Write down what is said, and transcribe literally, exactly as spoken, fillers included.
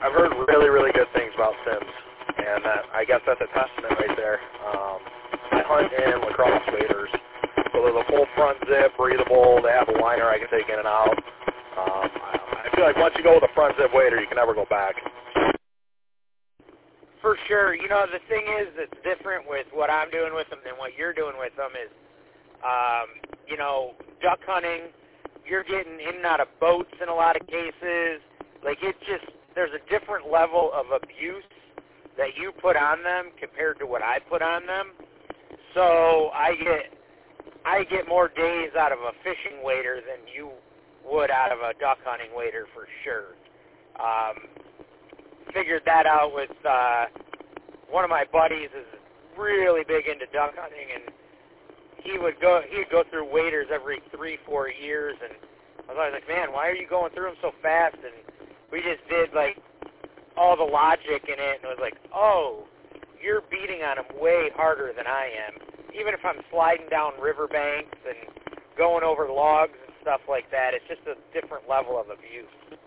I've heard really, really good things about Simms, and that, I guess that's a testament right there. Um, I hunt in lacrosse waders, so there's a full front zip, breathable. They have a liner I can take in and out. Um, I, I feel like once you go with a front zip wader, you can never go back. For sure. You know, the thing is that's different with what I'm doing with them than what you're doing with them is, um, you know, duck hunting, you're getting in and out of boats in a lot of cases. Like, it just, there's a different level of abuse that you put on them compared to what I put on them. So I get, I get more days out of a fishing wader than you would out of a duck hunting wader for sure. Um, figured that out with uh, one of my buddies is really big into duck hunting, and he would go he would go through waders every three, four years, and I was always like, man, why are you going through them so fast? And we just did like all the logic in it, and it was like, oh, you're beating on them way harder than I am. Even if I'm sliding down riverbanks and going over logs and stuff like that, it's just a different level of abuse.